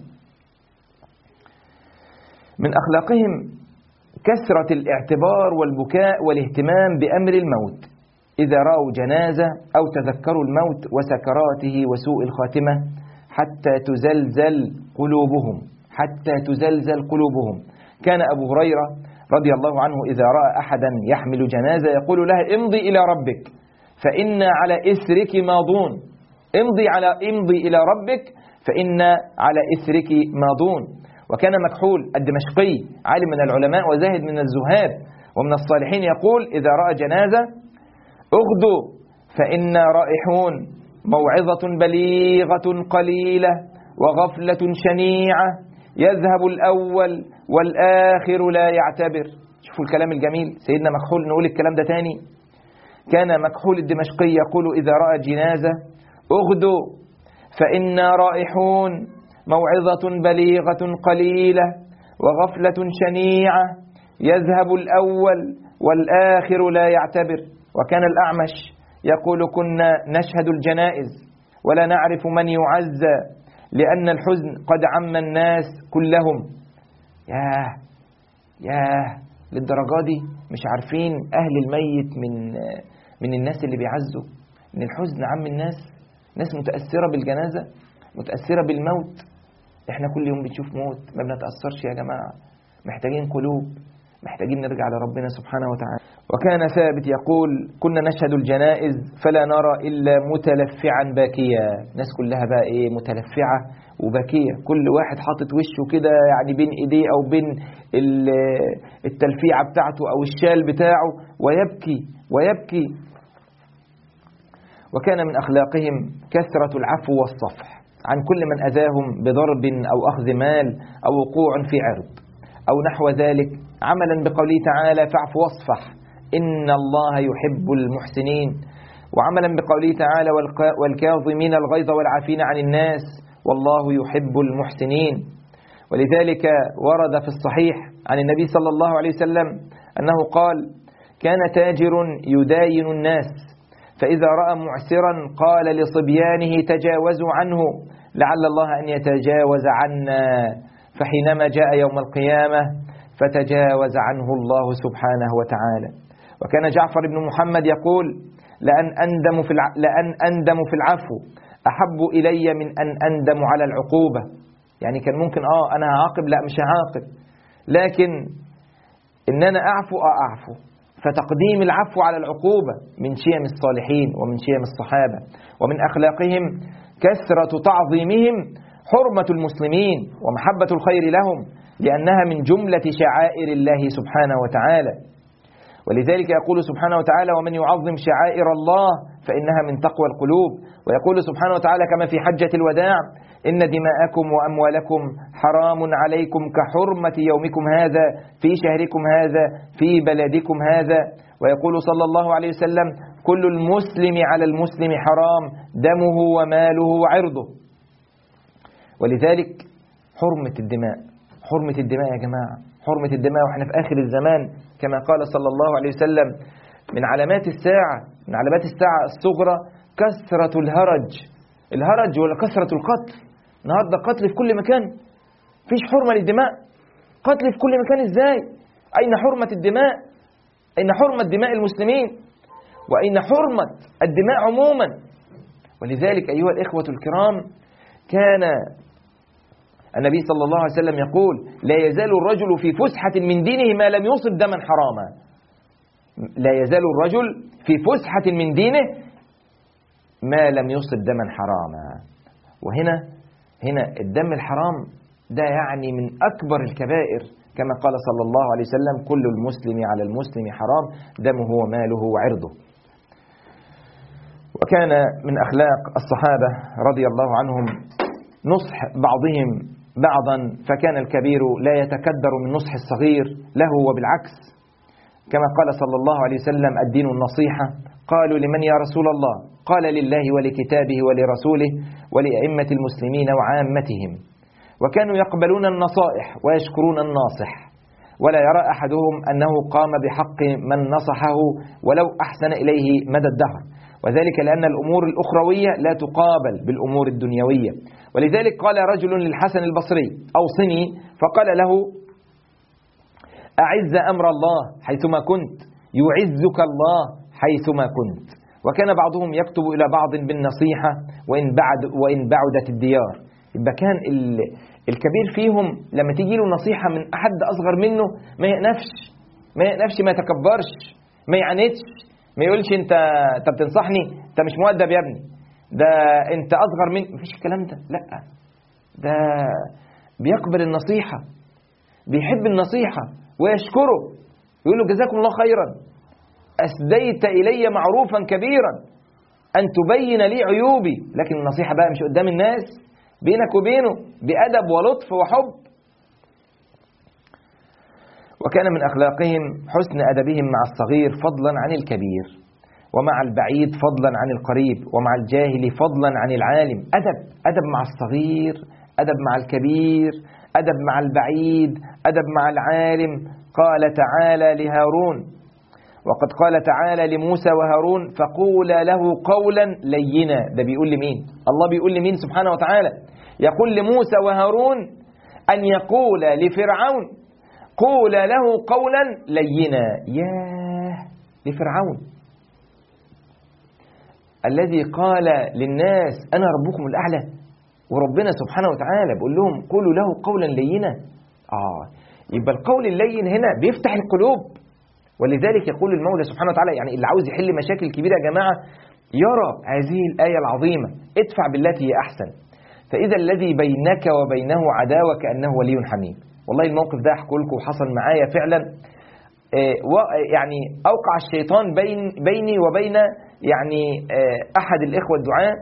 من أخلاقهم كثرة الاعتبار والبكاء والاهتمام بأمر الموت إذا رأوا جنازة أو تذكروا الموت وسكراته وسوء الخاتمة حتى تزلزل قلوبهم حتى تزلزل قلوبهم. كان أبو هريرة رضي الله عنه إذا رأى أحدا يحمل جنازة يقول لها امضي إلى ربك فإن على إثرك ماضون، امضي على امضي إلى ربك فإن على إثرك ماضون. وكان مكحول الدمشقي عالم من العلماء وزاهد من الزهاد ومن الصالحين يقول إذا رأى جنازة اغدوا فإنا رائحون، موعظة بليغة قليلة وغفلة شنيعة، يذهب الأول والآخر لا يعتبر. شوفوا الكلام الجميل سيدنا مكحول، نقول الكلام ده تاني. كان مكحول الدمشقي يقول إذا رأى جنازة اغدوا فإنا رائحون، موعظة بليغة قليلة وغفلة شنيعة، يذهب الأول والآخر لا يعتبر. وكان الأعمش يقول كنا نشهد الجنائز ولا نعرف من يعزى لأن الحزن قد عم الناس كلهم. ياه ياه للدرجة دي مش عارفين أهل الميت من من الناس اللي بيعزوا، إن الحزن عم الناس، ناس متأثرة بالجنازة، متأثرة بالموت. احنا كل يوم بنشوف موت ما بنتأثرش يا جماعة. محتاجين قلوب، محتاجين نرجع لربنا سبحانه وتعالى. وكان ثابت يقول كنا نشهد الجنائز فلا نرى إلا متلفعا باكيا. ناس كلها بقى ايه متلفعة وباكية، كل واحد حاطط وشه كده يعني بين ايديه او بين التلفيعة بتاعته او الشال بتاعه ويبكي ويبكي. وكان من أخلاقهم كثرة العفو والصفح عن كل من أذاهم بضرب أو أخذ مال أو وقوع في عرض أو نحو ذلك، عملا بقوله تعالى فاعف واصفح إن الله يحب المحسنين، وعملا بقوله تعالى والكاظمين الغيظ والعافين عن الناس والله يحب المحسنين. ولذلك ورد في الصحيح عن النبي صلى الله عليه وسلم أنه قال كان تاجر يداين الناس فإذا رأى معسرا قال لصبيانه تجاوزوا عنه لعل الله أن يتجاوز عنا، فحينما جاء يوم القيامة فتجاوز عنه الله سبحانه وتعالى. وكان جعفر بن محمد يقول لأن أندم في الع... لأن أندم في العفو أحب إلي من أن أندم على العقوبة. يعني كان ممكن آه أنا هعاقب، لا مش هعاقب، لكن إن أنا أعفو أعفو. فتقديم العفو على العقوبة من شيم الصالحين ومن شيم الصحابة. ومن أخلاقهم كثرة تعظيمهم حرمة المسلمين ومحبة الخير لهم لأنها من جملة شعائر الله سبحانه وتعالى. ولذلك يقول سبحانه وتعالى ومن يعظم شعائر الله فإنها من تقوى القلوب. ويقول سبحانه وتعالى كما في حجة الوداع إن دماءكم وأموالكم حرام عليكم كحرمة يومكم هذا في شهركم هذا في بلدكم هذا. ويقول صلى الله عليه وسلم كل المسلم على المسلم حرام دمه وماله وعرضه. ولذلك حرمة الدماء، حرمة الدماء يا جماعة، حرمة الدماء. وإحنا في آخر الزمان كما قال صلى الله عليه وسلم من علامات الساعة، من علامات الساعة الصغرى كثرة الهرج. الهرج ولا كثرة القتل؟ النهارده قتل في كل مكان، فيش حرمة للدماء، قتل في كل مكان. إزاي؟ أين حرمة الدماء؟ أين حرمة دماء المسلمين؟ وأين حرمة الدماء عموما؟ ولذلك أيها الإخوة الكرام كان النبي صلى الله عليه وسلم يقول لا يزال الرجل في فسحة من دينه ما لم يصب دما حراما. لا يزال الرجل في فسحة من دينه ما لم يصب دما حراما. وهنا هنا الدم الحرام ده يعني من أكبر الكبائر كما قال صلى الله عليه وسلم كل المسلم على المسلم حرام دمه وماله وعرضه. وكان من أخلاق الصحابة رضي الله عنهم نصح بعضهم بعضا فكان الكبير لا يتكدر من نصح الصغير له، وبالعكس كما قال صلى الله عليه وسلم الدين النصيحة. قالوا لمن يا رسول الله؟ قال لله ولكتابه ولرسوله ولأئمة المسلمين وعامتهم. وكانوا يقبلون النصائح ويشكرون الناصح، ولا يرى أحدهم أنه قام بحق من نصحه ولو أحسن إليه مدى الدهر، وذلك لأن الأمور الأخروية لا تقابل بالأمور الدنيوية. ولذلك قال رجل للحسن البصري أوصني، فقال له أعز أمر الله حيثما كنت يعزك الله حيثما كنت. وكان بعضهم يكتب إلى بعض بالنصيحة وإن بعد وإن بعدت الديار. يبقى كان الكبير فيهم لما تيجي له نصيحة من أحد أصغر منه ما يقنفش ما يقنفش ما يتكبرش، ما يعاندش، ما يقولش أنت أنت بتنصحني، أنت مش مؤدب يا ابني، ده أنت أصغر مني، مفيش الكلام ده. لا، ده بيقبل النصيحة، بيحب النصيحة ويشكره، يقول له جزاكم الله خيرا، أسديت إلي معروفا كبيرا أن تبين لي عيوبي. لكن النصيحة بقى مش قدام الناس، بينك وبينه بأدب ولطف وحب. وكان من أخلاقهم حسن أدبهم مع الصغير فضلا عن الكبير، ومع البعيد فضلا عن القريب، ومع الجاهل فضلا عن العالم. أدب أدب مع الصغير، أدب مع الكبير، أدب مع البعيد، أدب مع العالم. قال تعالى لهارون، وقد قال تعالى لموسى وهارون فقولا له قولا لينا. ده بيقول لمين؟ الله بيقول لمين سبحانه وتعالى؟ يقول لموسى وهارون أن يقول لفرعون قولا له قولا لينا. ياه، لفرعون الذي قال للناس أنا ربكم الأعلى، وربنا سبحانه وتعالى بيقول لهم قولوا له قولا لينا. آه يبقى القول اللين هنا بيفتح القلوب. ولذلك يقول المولى سبحانه وتعالى، يعني اللي عاوز يحل مشاكل كبيرة يا جماعة يرى هذه الآية العظيمة، ادفع بالتي هي أحسن، فإذا الذي بينك وبينه عداوة كأنه ولي حميم. والله الموقف ده أحكي لكم وحصل معايا فعلا. يعني أوقع الشيطان بين بيني وبين يعني أحد الإخوة الدعاء،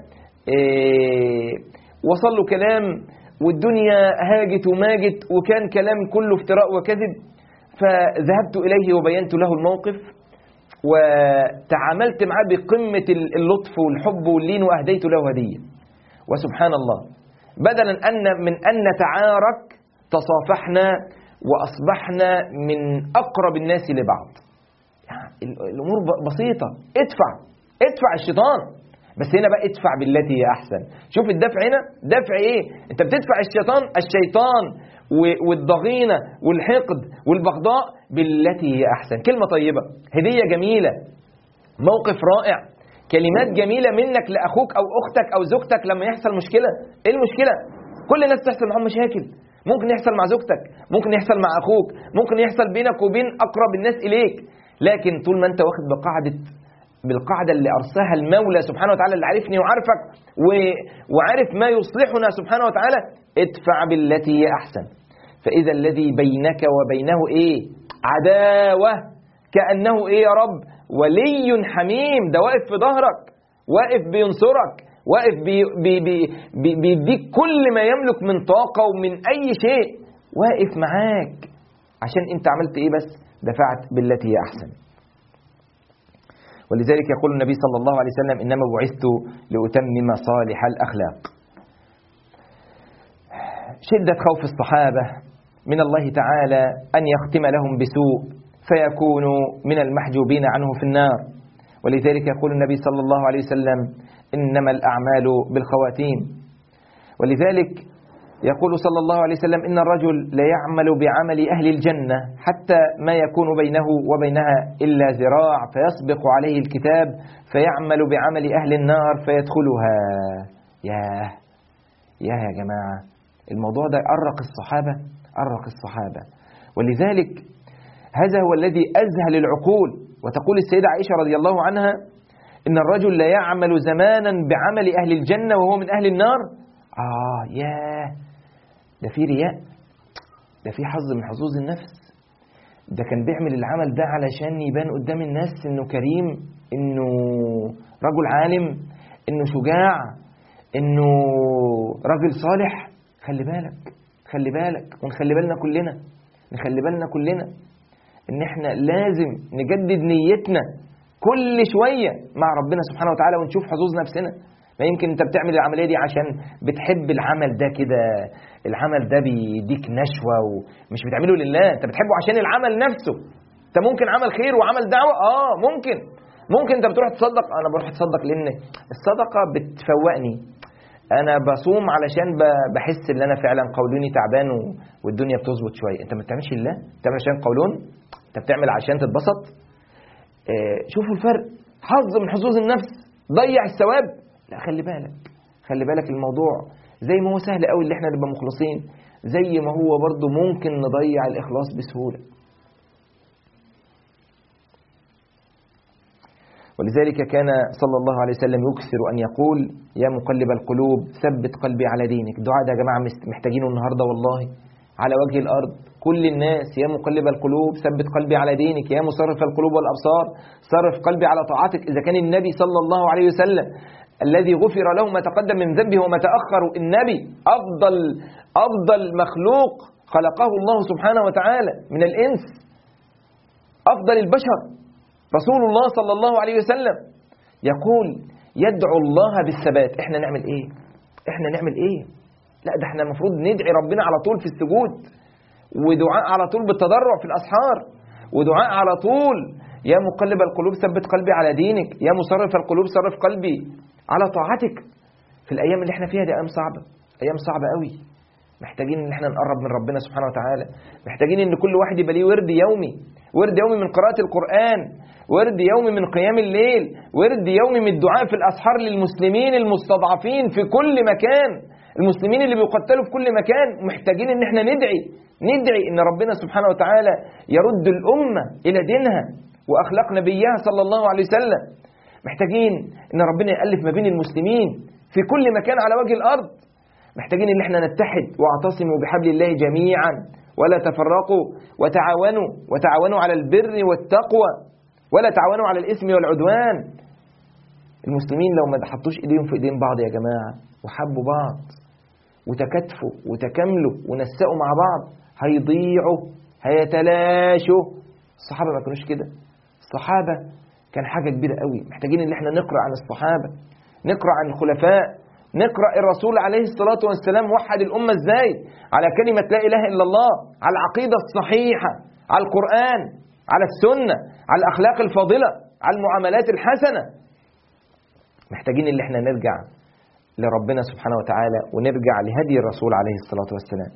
وصل له كلام والدنيا هاجت وماجت، وكان كلام كله افتراء وكذب. فذهبت إليه وبينت له الموقف، وتعاملت معه بقمة اللطف والحب واللين، وأهديت له هدية. وسبحان الله، بدلا أن من أن نتعارك تصافحنا وأصبحنا من أقرب الناس لبعض. يعني الأمور بسيطة. ادفع ادفع الشيطان، بس هنا بقى ادفع بالتي هي أحسن. شوف الدفع هنا دفع إيه؟ أنت بتدفع الشيطان الشيطان والضغينة والحقد والبغضاء بالتي هي أحسن. كلمة طيبة، هدية جميلة، موقف رائع، كلمات جميلة منك لأخوك أو أختك أو زوجتك لما يحصل مشكلة. إيه المشكلة؟ كل الناس تحصل معهم مشاكل، ممكن يحصل مع زوجتك، ممكن يحصل مع أخوك، ممكن يحصل بينك وبين أقرب الناس إليك. لكن طول ما أنت واخد بقاعدة بالقاعدة اللي أرساها المولى سبحانه وتعالى، اللي عارفني وعارفك وعارف ما يصلحنا سبحانه وتعالى، ادفع بالتي هي أحسن، فإذا الذي بينك وبينه إيه؟ عداوة كأنه إيه يا رب؟ ولي حميم. ده واقف في ظهرك، واقف بينصرك، واقف بي بي بي بي بيديك كل ما يملك من طاقة ومن أي شيء، واقف معاك عشان أنت عملت إيه؟ بس دفعت بالتي هي أحسن. ولذلك يقول النبي صلى الله عليه وسلم إنما بعثت لأتمم صالح الأخلاق. شدة خوف الصحابة من الله تعالى أن يختم لهم بسوء فيكونوا من المحجوبين عنه في النار. ولذلك يقول النبي صلى الله عليه وسلم إنما الأعمال بالخواتيم. ولذلك يقول صلى الله عليه وسلم إن الرجل لا يعمل بعمل أهل الجنة حتى ما يكون بينه وبينها إلا ذراع فيسبق عليه الكتاب فيعمل بعمل أهل النار فيدخلها. ياه ياه يا جماعة، الموضوع ده أرق الصحابة أرق الصحابة. ولذلك هذا هو الذي أذهل العقول. وتقول السيدة عائشة رضي الله عنها إن الرجل لا يعمل زمانا بعمل أهل الجنة وهو من أهل النار. آه ياه، ده في رياء، ده في حظ من حظوظ النفس. ده كان بيعمل العمل ده علشان يبان قدام الناس إنه كريم، إنه رجل عالم، إنه شجاع، إنه رجل صالح. خلي بالك خلي بالك، ونخلي بالنا كلنا، نخلي بالنا كلنا ان احنا لازم نجدد نيتنا كل شوية مع ربنا سبحانه وتعالى ونشوف حظوظ نفسنا. ما يمكن انت بتعمل العملية دي عشان بتحب العمل ده كده، العمل ده بيديك نشوة ومش بتعمله لله، انت بتحبه عشان العمل نفسه. انت ممكن عمل خير وعمل دعوة، اه ممكن ممكن انت بتروح تصدق، انا بروح اتصدق لان الصدقة بتفوقني، انا بصوم علشان بحس ان انا فعلا قولوني تعبان والدنيا بتظبط شوية. انت ما بتعملش لله، بتعمل عشان قولون، انت بتعمل عشان تتبسط. اه شوفوا الفرق، حظ من حظوظ النفس، ضيع الثواب. لا خلي بالك، خلي بالك الموضوع زي ما هو سهل قوي اللي احنا نبقى مخلصين، زي ما هو برضو ممكن نضيع الإخلاص بسهولة. ولذلك كان صلى الله عليه وسلم يكثر أن يقول يا مقلب القلوب ثبت قلبي على دينك. الدعاء ده يا جماعة محتاجينه النهاردة والله على وجه الأرض، كل الناس. يا مقلب القلوب ثبت قلبي على دينك، يا مصرف القلوب والأبصار صرف قلبي على طاعتك. إذا كان النبي صلى الله عليه وسلم الذي غفر له ما تقدم من ذنبه وما تأخر، النبي أفضل أفضل مخلوق خلقه الله سبحانه وتعالى من الإنس، أفضل البشر رسول الله صلى الله عليه وسلم يقول يدعو الله بالثبات. احنا نعمل ايه؟ احنا نعمل ايه؟ لا ده احنا المفروض ندعي ربنا على طول في السجود، ودعاء على طول بالتضرع في الأسحار، ودعاء على طول يا مقلب القلوب ثبت قلبي على دينك، يا مصرف القلوب صرف قلبي على طاعتك. في الأيام اللي احنا فيها دي أيام صعبة، أيام صعبة قوي، محتاجين ان احنا نقرب من ربنا سبحانه وتعالى، محتاجين ان كل واحد يبقى ليه ورد يومي، ورد يومي من قراءة القرآن، ورد يومي من قيام الليل، ورد يومي من الدعاء في الأسحار للمسلمين المستضعفين في كل مكان، المسلمين اللي بيقتلوا في كل مكان. محتاجين ان احنا ندعي ندعي ان ربنا سبحانه وتعالى يرد الأمة إلى دينها وأخلاق نبيها صلى الله عليه وسلم. محتاجين ان ربنا يألف ما بين المسلمين في كل مكان على وجه الأرض. محتاجين ان احنا نتحد واعتصموا بحبل الله جميعا ولا تفرقوا، وتعاونوا وتعاونوا على البر والتقوى ولا تعاونوا على الإثم والعدوان. المسلمين لو ما حطوش ايديهم في ايدين بعض يا جماعة وحبوا بعض وتكاتفوا وتكاملوا ونسقوا مع بعض هيضيعوا، هيتلاشوا. الصحابة ما كانوش كده، الصحابة كان حاجة كبيرة قوي. محتاجين ان احنا نقرأ عن الصحابة، نقرأ عن الخلفاء، نقرأ الرسول عليه الصلاة والسلام وحد الأمة ازاي على كلمة لا إله إلا الله، على العقيدة الصحيحة، على القرآن، على السنة، على الأخلاق الفاضلة، على المعاملات الحسنة. محتاجين اللي احنا نرجع لربنا سبحانه وتعالى ونرجع لهدي الرسول عليه الصلاة والسلام.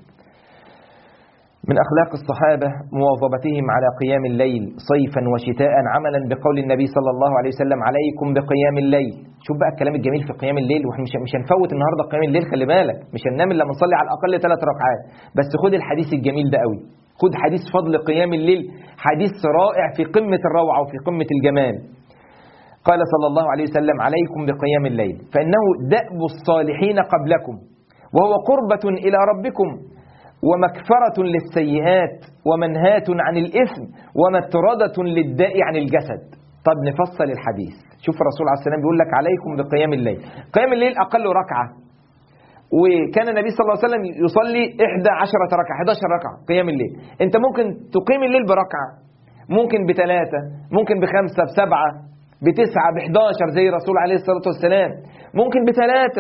من أخلاق الصحابة مواظبتهم على قيام الليل صيفا وشتاء، عملا بقول النبي صلى الله عليه وسلم عليكم بقيام الليل. شوف بقى الكلام الجميل في قيام الليل، واحنا مش مش هنفوت النهارده قيام الليل، خلي بالك مش هننام الا لما نصلي على الأقل ثلاث ركعات. بس خد الحديث الجميل ده قوي، خد حديث فضل قيام الليل، حديث رائع في قمة الروعة وفي قمة الجمال. قال صلى الله عليه وسلم عليكم بقيام الليل فإنه دأب الصالحين قبلكم وهو قربة إلى ربكم ومكفرة للسيئات ومنهاة عن الإثم ومطردة للداء عن الجسد. طب نفصل الحديث. شوف الرسول عليه السلام بيقول لك عليكم بقيام الليل. قيام الليل أقل ركعة، وكان النبي صلى الله عليه وسلم يصلي إحدى عشرة ركعة، إحدى عشرة ركعة قيام الليل. أنت ممكن تقيم الليل بركعة، ممكن بثلاثة، ممكن بخمسة، بسبعة، بتسعة، بإحداشر زي الرسول عليه الصلاة والسلام، ممكن بثلاثة،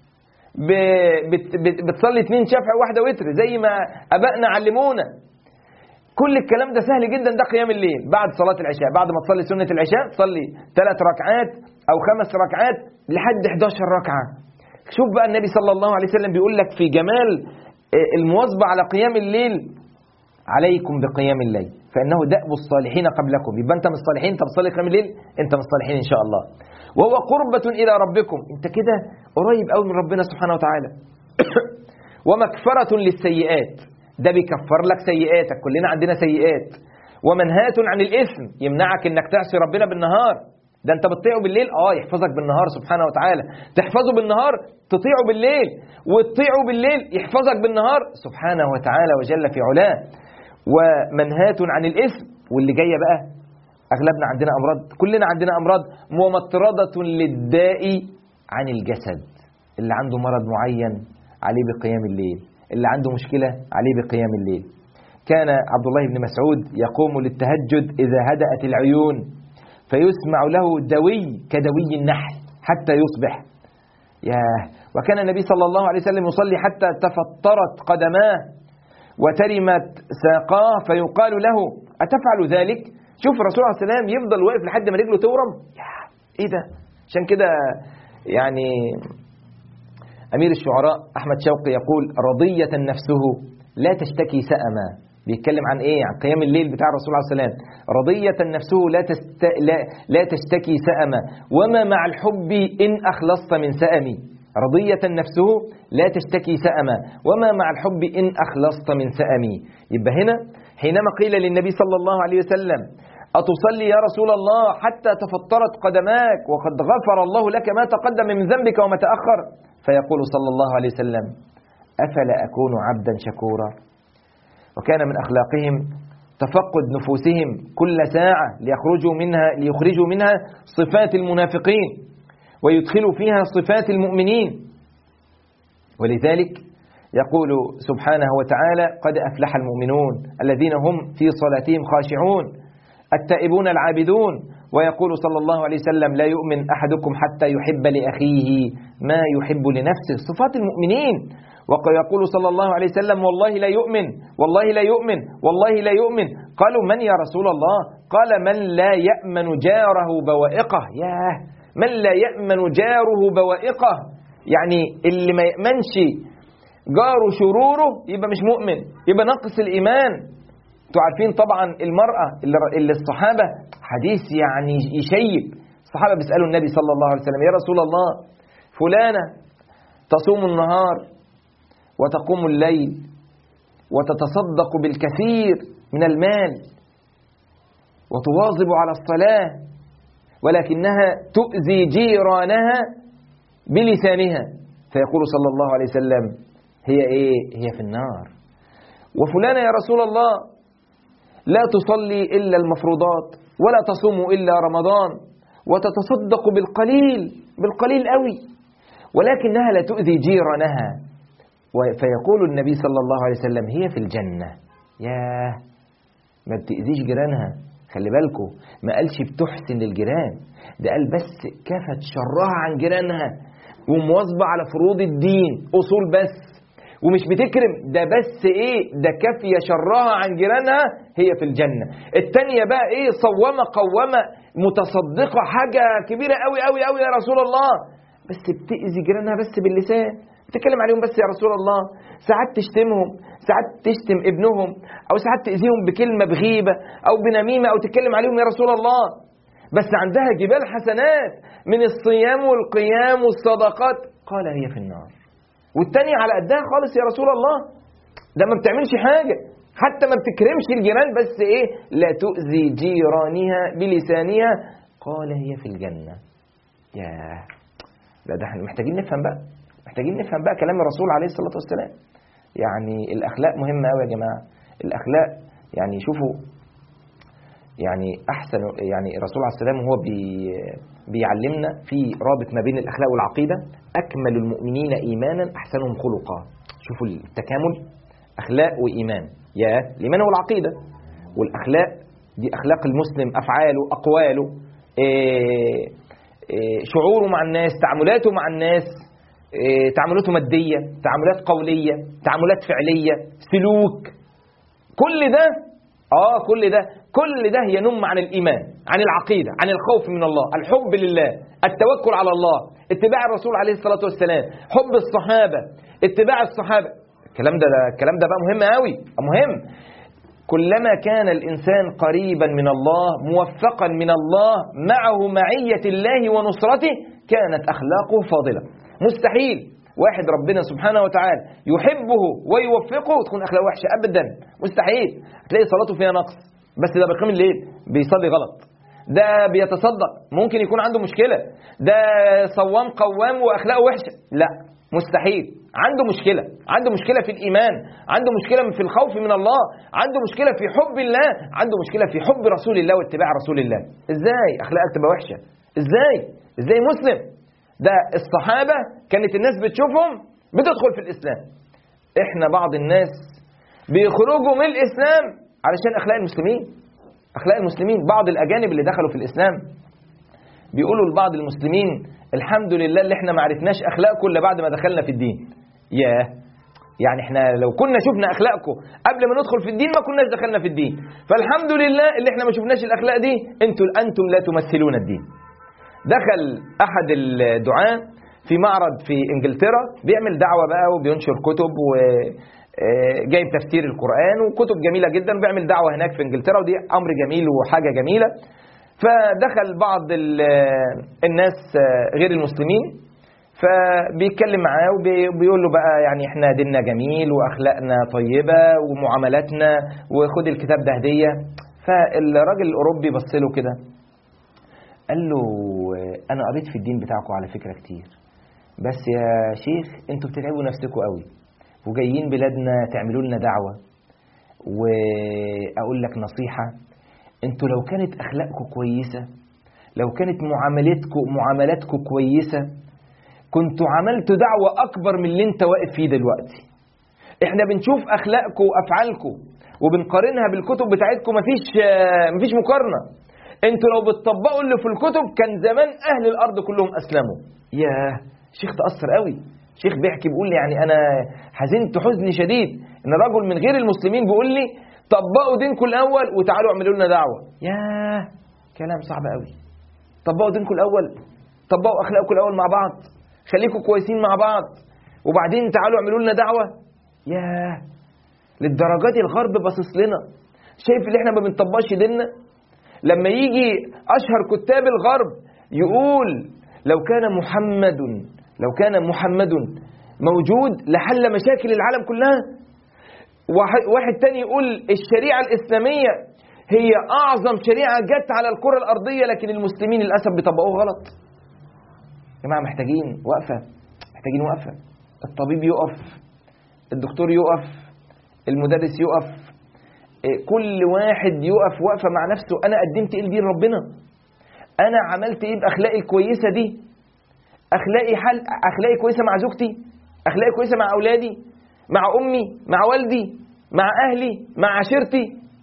بتصلي اثنين شفع واحدة وتر زي ما أبائنا علمونا. كل الكلام ده سهل جدا، ده قيام الليل. بعد صلاة العشاء، بعد ما تصلي سنة العشاء تصلي ثلاث ركعات أو خمس ركعات لحد إحداشر ركعة. شوف بقى النبي صلى الله عليه وسلم بيقول لك في جمال المواظبة على قيام الليل عليكم بقيام الليل فإنه دأب الصالحين قبلكم. يبقى أنت من الصالحين، أنت بتصلي قيام الليل، أنت من الصالحين إن شاء الله. وهو قربة إلى ربكم، أنت كده قريب قوي من ربنا سبحانه وتعالى. ومكفرة للسيئات، ده بيكفر لك سيئاتك، كلنا عندنا سيئات. ومنهاة عن الإثم، يمنعك إنك تعصي ربنا بالنهار، ده أنت بتطيعه بالليل، آه يحفظك بالنهار سبحانه وتعالى، تحفظه بالنهار تطيعه بالليل، وتطيعه بالليل يحفظك بالنهار سبحانه وتعالى وجل في علاه. ومنهاة عن الإثم، واللي جاية بقى أغلبنا عندنا أمراض، كلنا عندنا أمراض. ومطردة للداء عن الجسد، اللي عنده مرض معين عليه بقيام الليل، اللي عنده مشكلة عليه بقيام الليل. كان عبد الله بن مسعود يقوم للتهجد إذا هدأت العيون فيسمع له دوي كدوي النحل حتى يصبح. ياه. وكان النبي صلى الله عليه وسلم يصلي حتى تفطرت قدماه وترمت ساقاه فيقال له أتفعل ذلك؟ شوف الرسول عليه السلام يفضل واقف لحد ما رجله تورم. ايه ده؟ عشان كده يعني أمير الشعراء أحمد شوقي يقول رضية نفسه لا تشتكي سأما. بيتكلم عن ايه؟ عن قيام الليل بتاع الرسول عليه السلام. رضية نفسه لا, تست... لا... لا تشتكي سأما وما مع الحب إن أخلصت من سأمي. رضية نفسه لا تشتكي سأما وما مع الحب إن أخلصت من سأمي. يبقى هنا حينما قيل للنبي صلى الله عليه وسلم أتصلي يا رسول الله حتى تفطرت قدماك وقد غفر الله لك ما تقدم من ذنبك وما تأخر، فيقول صلى الله عليه وسلم أفلا أكون عبدا شكورا. وكان من أخلاقهم تفقد نفوسهم كل ساعة ليخرجوا منها, ليخرجوا منها صفات المنافقين ويدخلوا فيها صفات المؤمنين. ولذلك يقول سبحانه وتعالى قد أفلح المؤمنون الذين هم في صلاتهم خاشعون التائبون العابدون. ويقول صلى الله عليه وسلم لا يؤمن أحدكم حتى يحب لأخيه ما يحب لنفسه. صفات المؤمنين. ويقول صلى الله عليه وسلم والله لا يؤمن والله لا يؤمن والله لا يؤمن. قالوا من يا رسول الله؟ قال من لا يأمن جاره بوائقه. ياه، من لا يأمن جاره بوائقه، يعني اللي ما يأمنش جاره شروره يبقى مش مؤمن، يبقى ناقص الإيمان. انتوا عارفين طبعا المرأة اللي الصحابة حديث يعني يشيب. الصحابة بيسألوا النبي صلى الله عليه وسلم يا رسول الله فلانة تصوم النهار وتقوم الليل وتتصدق بالكثير من المال وتواظب على الصلاة ولكنها تؤذي جيرانها بلسانها، فيقول صلى الله عليه وسلم هي ايه؟ هي في النار. وفلانة يا رسول الله لا تصلي إلا المفروضات ولا تصوم إلا رمضان وتتصدق بالقليل بالقليل قوي ولكنها لا تؤذي جيرانها، فيقول النبي صلى الله عليه وسلم هي في الجنة. ياه، ما بتأذيش جيرانها، خلي بالكم ما قالش بتحسن للجيران، ده قال بس كفت شرها عن جيرانها ومواظبة على فروض الدين أصول بس ومش بتكرم، ده بس ايه؟ ده كافية شرها عن جيرانها هي في الجنة. التانية بقى ايه؟ صومة قومة متصدقة حاجة كبيرة قوي قوي قوي يا رسول الله، بس بتأذي جيرانها بس باللسان، بتتكلم عليهم بس يا رسول الله، ساعات تشتمهم، ساعات تشتم ابنهم، او ساعات تأذيهم بكلمة بغيبة او بنميمة او تتكلم عليهم يا رسول الله، بس عندها جبال حسنات من الصيام والقيام والصدقات. قال هي في النار. والتانية على قدها خالص يا رسول الله، ده ما بتعملش حاجة، حتى ما بتكرمش الجيران، بس ايه؟ لا تؤذي جيرانها بلسانها. قال هي في الجنة. ياه، لا ده احنا محتاجين نفهم بقى، محتاجين نفهم بقى كلام الرسول عليه الصلاة والسلام. يعني الأخلاق مهمة قوي يا جماعة، الأخلاق يعني شوفوا يعني أحسن، يعني الرسول عليه السلام وهو بي بيعلمنا في رابط ما بين الأخلاق والعقيدة، أكمل المؤمنين إيمانا أحسنهم خلقا. شوفوا التكامل، أخلاق وإيمان، يا الإيمان والعقيدة والأخلاق دي أخلاق المسلم، أفعاله أقواله إيه إيه شعوره مع الناس، تعاملاته مع الناس، إيه تعاملاته مادية، تعاملات قولية، تعاملات فعلية، سلوك، كل ده آه كل ده كل ده ينم عن الإيمان، عن العقيدة، عن الخوف من الله، الحب لله، التوكل على الله، اتباع الرسول عليه الصلاة والسلام، حب الصحابة، اتباع الصحابة. الكلام ده الكلام ده بقى مهم قوي، مهم. كلما كان الإنسان قريبا من الله، موفقا من الله، معه معية الله ونصرته، كانت أخلاقه فاضلة. مستحيل واحد ربنا سبحانه وتعالى يحبه ويوفقه وتكون أخلاقه وحشة أبدا، مستحيل. تلاقي صلاته فيها نقص، بس ده بيقيم الليل، بيصلي غلط، ده بيتصدق، ممكن يكون عنده مشكلة، ده صوام قوام وأخلاقه وحشة، لا مستحيل. عنده مشكلة، عنده مشكلة في الإيمان، عنده مشكلة في الخوف من الله، عنده مشكلة في حب الله، عنده مشكلة في حب رسول الله واتباع رسول الله. إزاي أخلاقك تبقى وحشة؟ إزاي؟ إزاي مسلم؟ ده الصحابة كانت الناس بتشوفهم بتدخل في الإسلام، احنا بعض الناس بيخرجوا من الإسلام علشان أخلاق المسلمين. أخلاق المسلمين، بعض الأجانب اللي دخلوا في الإسلام بيقولوا لبعض المسلمين الحمد لله اللي احنا ما عرفناش أخلاقكم إلا بعد ما دخلنا في الدين. ياه، يعني احنا لو كنا شفنا أخلاقكم قبل ما ندخل في الدين ما كناش دخلنا في الدين، فالحمد لله اللي احنا ما شفناش الأخلاق دي، انتم أنتم لا تمثلون الدين. دخل أحد الدعاة في معرض في إنجلترا بيعمل دعوة بقى وبينشر كتب وجايب تفسير القرآن وكتب جميلة جدا، وبيعمل دعوة هناك في إنجلترا، ودي أمر جميل وحاجة جميلة. فدخل بعض الناس غير المسلمين فبيتكلم معاه وبيقول له بقى يعني احنا ديننا جميل واخلاقنا طيبة ومعاملاتنا وخد الكتاب ده هدية. فالراجل الأوروبي بص له كده قال له انا قريت في الدين بتاعكم على فكرة كتير، بس يا شيخ انتوا بتتعبوا نفسكم قوي وجايين بلادنا تعملوا لنا دعوة، واقول لك نصيحة، انتوا لو كانت اخلاقكم كويسة، لو كانت معاملتكم معاملاتكم كويسة، كنتوا عملتوا دعوة اكبر من اللي انت واقف فيه دلوقتي. احنا بنشوف اخلاقكم وافعالكم وبنقارنها بالكتب بتاعتكم، مفيش مفيش مقارنة. انتوا لو بتطبقوا اللي في الكتب كان زمان اهل الارض كلهم اسلموا. ياه، شيخ تأثر قوي. شيخ بيحكي بيقول لي يعني انا حزنت حزن شديد ان رجل من غير المسلمين بيقول لي طبقوا دينكم الاول وتعالوا اعملوا لنا دعوه. ياه، كلام صعب قوي. طبقوا دينكم الاول، طبقوا اخلاقكم الاول مع بعض، خليكم كويسين مع بعض، وبعدين تعالوا اعملوا لنا دعوه. ياه، للدرجات الغرب باصص لنا، شايف اللي احنا ما بنطبقش ديننا. لما يجي اشهر كتاب الغرب يقول لو كان محمد لو كان محمد موجود لحل مشاكل العالم كلها، واحد تاني يقول الشريعة الإسلامية هي أعظم شريعة جت على الكرة الأرضية، لكن المسلمين للأسف بيطبقوه غلط. يا جماعة محتاجين وقفة، محتاجين وقفة. الطبيب يقف، الدكتور يقف، المدرس يقف، كل واحد يقف وقفة مع نفسه. أنا قدمت إيه لدين ربنا؟ أنا عملت إيه بأخلاقي الكويسة دي؟ أخلاقي حل أخلاقي كويسة مع زوجتي، أخلاقي كويسة مع أولادي، مع أمي، مع والدي، مع أهلي، مع عشيرتي،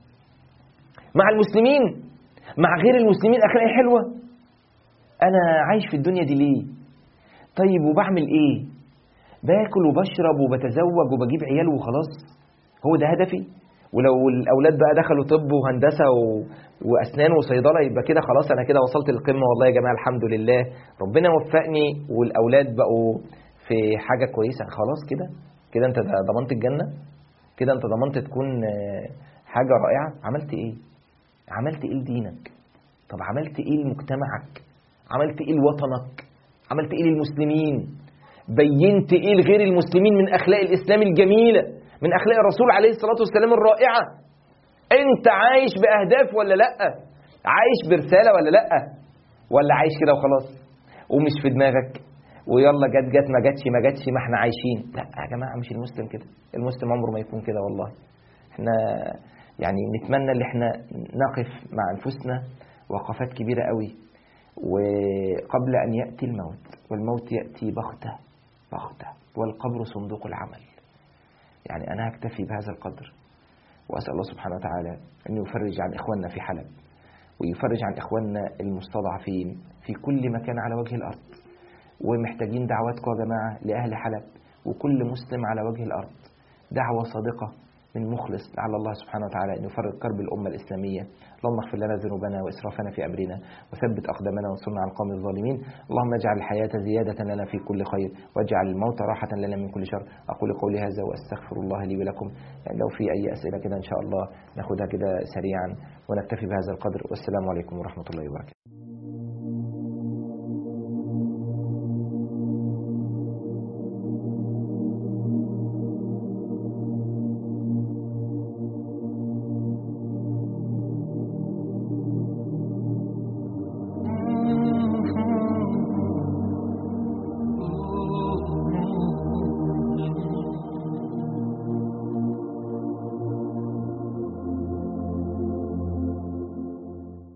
مع المسلمين، مع غير المسلمين أخلاقي حلوة. أنا عايش في الدنيا دي ليه؟ طيب وبعمل إيه؟ باكل وبشرب وبتزوج وبجيب عيال وخلاص؟ هو ده هدفي؟ ولو الأولاد بقى دخلوا طب وهندسة و... وأسنان وصيدلة يبقى كده خلاص أنا كده وصلت للقمة. والله يا جماعة الحمد لله ربنا وفقني والأولاد بقوا في حاجة كويسة، خلاص كده كده أنت ضمنت الجنة، كده أنت ضمنت تكون حاجة رائعة. عملت إيه؟ عملت إيه لدينك؟ طب عملت إيه لمجتمعك؟ عملت إيه لوطنك؟ عملت إيه للمسلمين؟ بينت إيه لغير المسلمين من أخلاق الإسلام الجميلة، من أخلاق الرسول عليه الصلاة والسلام الرائعة؟ أنت عايش بأهداف ولا لأ؟ عايش برسالة ولا لأ؟ ولا عايش كده وخلاص ومش في دماغك ويلا جت جت ما جتش ما جتش ما احنا عايشين؟ لا يا جماعة، مش المسلم كده. المسلم عمره ما يكون كده والله. احنا يعني نتمنى ان احنا نقف مع أنفسنا وقفات كبيرة قوي، وقبل أن يأتي الموت، والموت يأتي بغتة بغتة والقبر صندوق العمل. يعني أنا هكتفي بهذا القدر، وأسأل الله سبحانه وتعالى أن يفرج عن إخواننا في حلب، ويفرج عن إخواننا المستضعفين في كل مكان على وجه الأرض. ومحتاجين دعواتكم يا جماعة لأهل حلب وكل مسلم على وجه الأرض، دعوة صادقة من مخلص لعل الله سبحانه وتعالى أن يفرج كرب الأمة الإسلامية. اللهم اغفر لنا ذنوبنا وإسرافنا في أمرنا، وثبت أقدامنا وانصرنا على القوم الظالمين. اللهم اجعل الحياة زيادة لنا في كل خير، واجعل الموت راحة لنا من كل شر. أقول قولي هذا وأستغفر الله لي ولكم. يعني لو في أي أسئلة كده إن شاء الله ناخدها كده سريعا ونكتفي بهذا القدر. والسلام عليكم ورحمة الله وبركاته.